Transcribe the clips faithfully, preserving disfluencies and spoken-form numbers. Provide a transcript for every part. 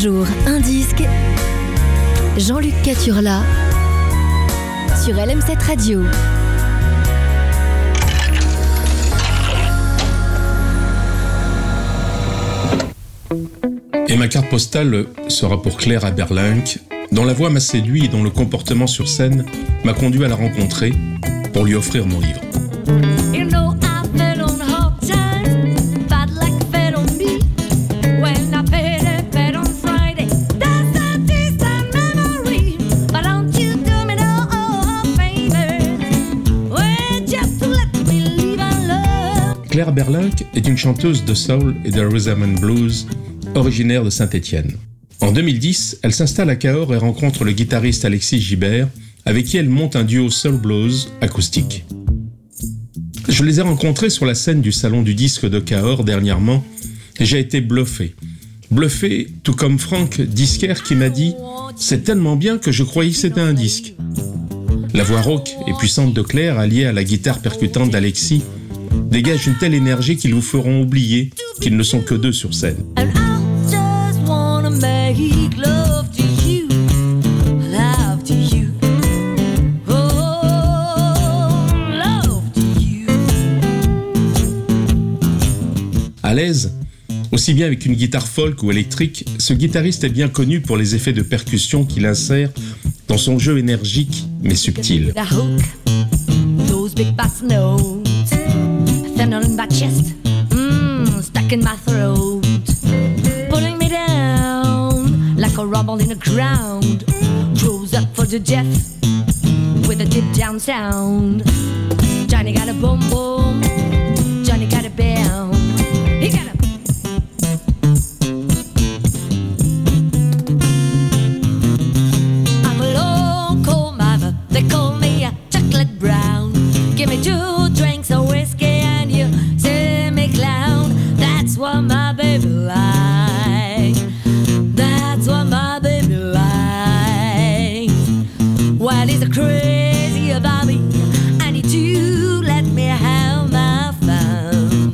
jour, un disque. Jean-Luc Caturla sur L M sept Radio. Et ma carte postale sera pour Claire Aberlinck, dont la voix m'a séduit et dont le comportement sur scène m'a conduit à la rencontrer pour lui offrir mon livre. You know I fell on hard times, bad luck fell on me. When I paid a bet on Friday, that's a distant memory. But don't you do me no favor, well, just to let me live in love. Claire Aberlinck est une chanteuse de soul et de rhythm and blues originaire de Saint-Étienne. En deux mille dix, elle s'installe à Cahors et rencontre le guitariste Alexis Gibert, avec qui elle monte un duo soul blues acoustique. Je les ai rencontrés sur la scène du Salon du Disque de Cahors dernièrement et j'ai été bluffé. Bluffé, tout comme Franck, disquaire, qui m'a dit « C'est tellement bien que je croyais que c'était un disque ». La voix rauque et puissante de Claire, alliée à la guitare percutante d'Alexis, dégage une telle énergie qu'ils vous feront oublier qu'ils ne sont que deux sur scène. Make love to you, love to you, oh, love to you. À l'aise, aussi bien avec une guitare folk ou électrique, ce guitariste est bien connu pour les effets de percussion qu'il insère dans son jeu énergique mais subtil. The hook, those big bass notes, thunder in my chest, mm, stuck in my throat, pulling me down like a rumble in the ground, rose up for the death with a deep down sound. Johnny got a boom boom, Johnny got a bam, he got a. I'm a local mother, they call me a chocolate brown. Give me two drinks of whiskey and you say me clown. That's what my baby likes. That's what my baby likes. While he's crazy about me, I need to let me have my fun.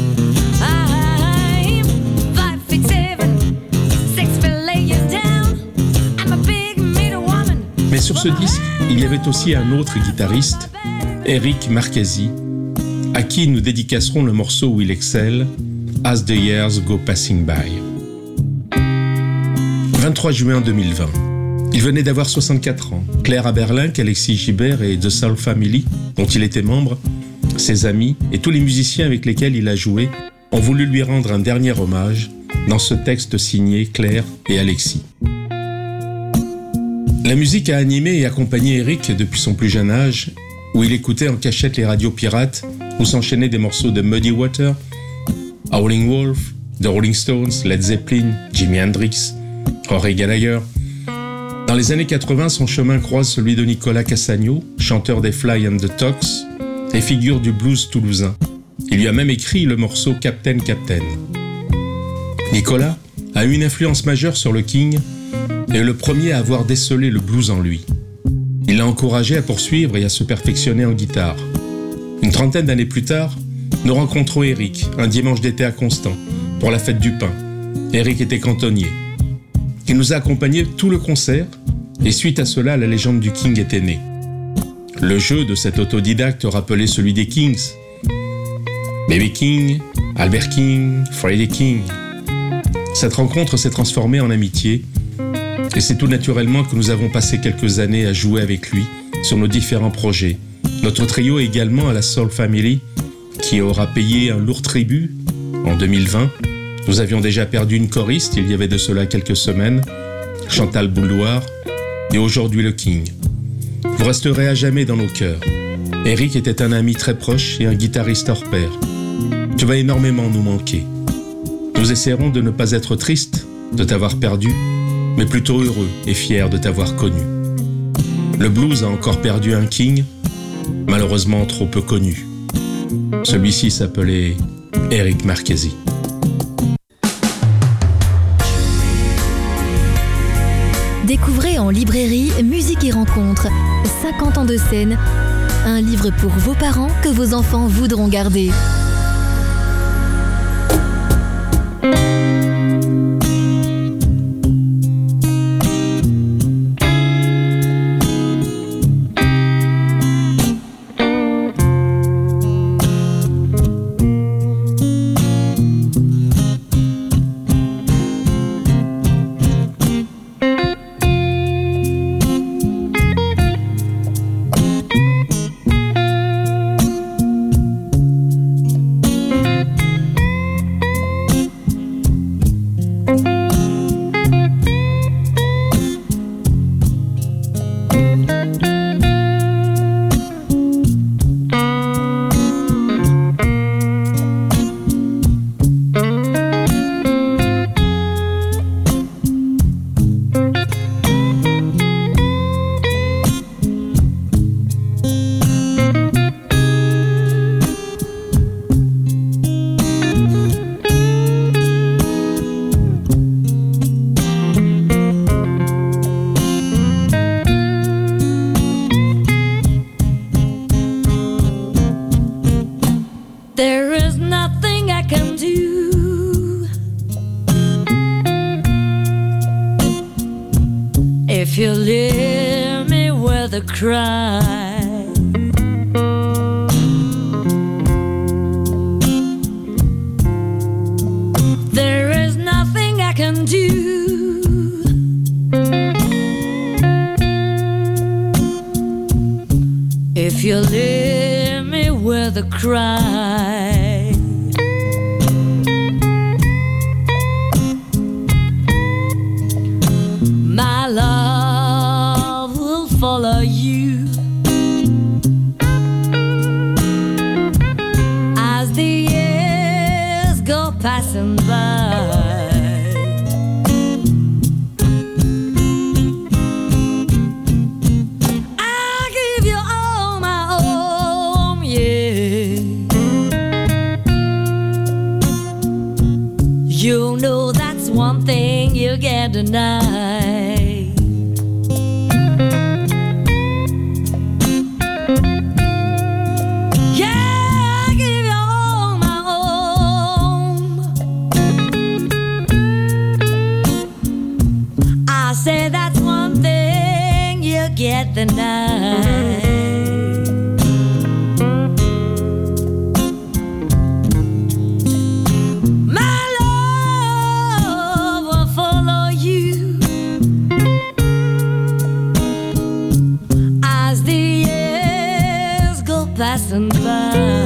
I'm five feet seven, six feet laying down. I'm a big middle woman. Mais sur ce disque, il y avait aussi un autre guitariste, Eric Marchesi, à qui nous dédicacerons le morceau où il excelle, As the Years Go Passing By. vingt-trois juin deux mille vingt. Il venait d'avoir soixante-quatre ans. Claire Aberlinck, Alexis Gibert et The Soul Family, dont il était membre, ses amis et tous les musiciens avec lesquels il a joué, ont voulu lui rendre un dernier hommage dans ce texte signé Claire et Alexis. La musique a animé et accompagné Eric depuis son plus jeune âge, où il écoutait en cachette les radios pirates, où s'enchaînaient des morceaux de Muddy Water, Howling Wolf, The Rolling Stones, Led Zeppelin, Jimi Hendrix, Rory Gallagher. Dans les années quatre-vingts, son chemin croise celui de Nicolas Cassagno, chanteur des Fly and the Tox et figure du blues toulousain. Il lui a même écrit le morceau Captain Captain. Nicolas a eu une influence majeure sur le King et est le premier à avoir décelé le blues en lui. Il l'a encouragé à poursuivre et à se perfectionner en guitare. Une trentaine d'années plus tard, nous rencontrons Eric, un dimanche d'été à Constant, pour la fête du pain. Eric était cantonnier. Il nous a accompagnés tout le concert, et suite à cela, la légende du King était née. Le jeu de cet autodidacte rappelait celui des Kings. B B King, Albert King, Freddie King. Cette rencontre s'est transformée en amitié, et c'est tout naturellement que nous avons passé quelques années à jouer avec lui sur nos différents projets. Notre trio également à la Soul Family, qui aura payé un lourd tribut en deux mille vingt. Nous avions déjà perdu une choriste il y avait de cela quelques semaines, Chantal Bouloir, et aujourd'hui le King. Vous resterez à jamais dans nos cœurs. Eric était un ami très proche et un guitariste hors pair. Tu vas énormément nous manquer. Nous essaierons de ne pas être tristes de t'avoir perdu, mais plutôt heureux et fiers de t'avoir connu. Le blues a encore perdu un King, malheureusement trop peu connu. Celui-ci s'appelait Eric Marchesi. Découvrez en librairie Musique et Rencontres, cinquante ans de scène, un livre pour vos parents que vos enfants voudront garder. you hear me with a cry, there is nothing I can do. If you hear me with a cry, my love will follow you as the years go passing by. I'll give you all my own, yeah. You know that's one thing you can't deny. Yeah, I give you all my own. I say that's one thing you can't deny. Passing by.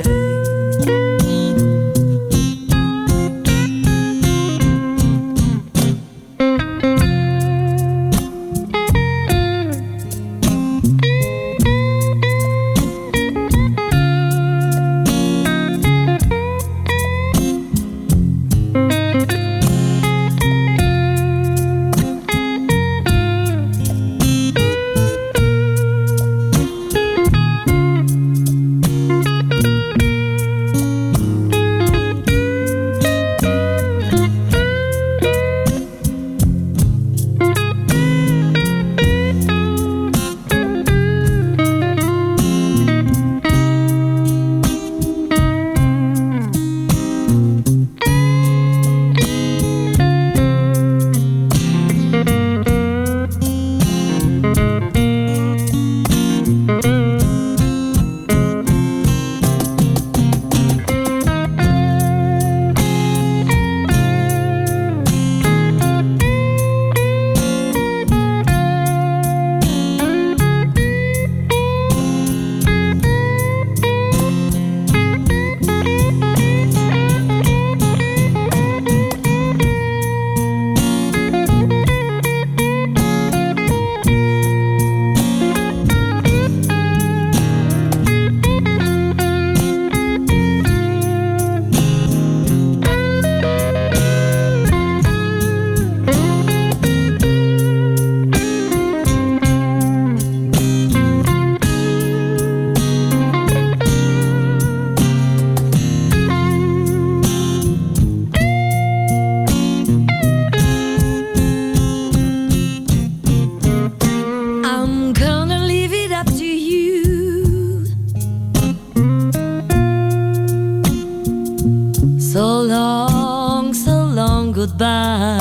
Goodbye.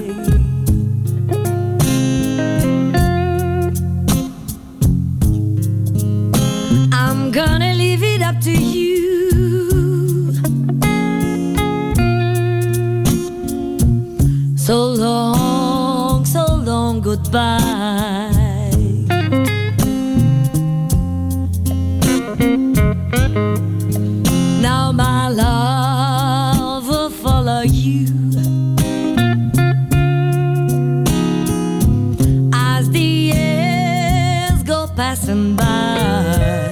I'm gonna leave it up to you. So long, so long, goodbye. Now my love will follow you passing by.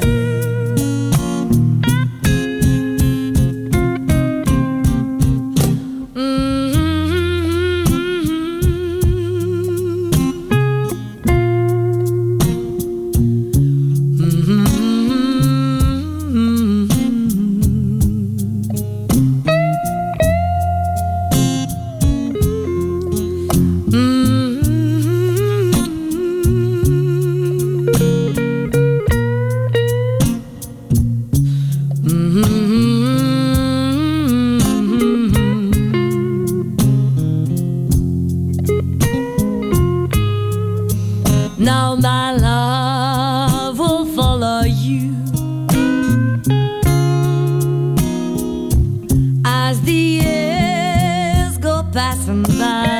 passing by.